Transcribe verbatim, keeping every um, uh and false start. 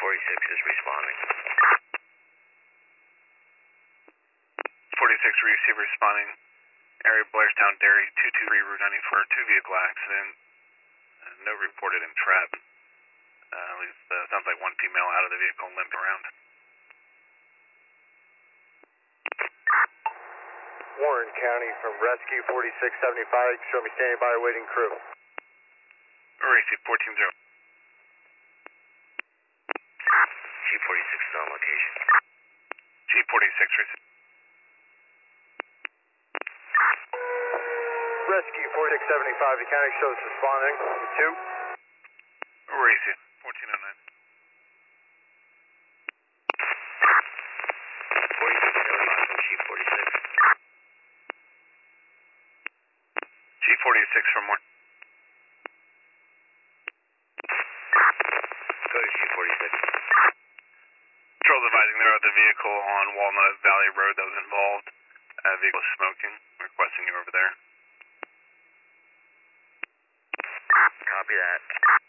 forty-six is responding. forty-six, we receive responding. Area Blairstown Dairy, two two three Route ninety-four, two vehicle accident. Uh, no reported entrap. Uh, at least uh, sounds like one female out of the vehicle limped around. Warren County from Rescue forty-six seventy-five, show me standing by waiting crew. Receive fourteen zero. G forty-six is on location. G forty-six, receive. Rescue forty-six seventy-five, the county shows responding. Two. Receive fourteen oh nine. forty-six seventy-five from G forty-six. G forty-six from one. Go to G forty-six. Patrol's advising they're at the vehicle on Walnut Valley Road that was involved. Uh, vehicle is smoking. Requesting you over there. Copy that.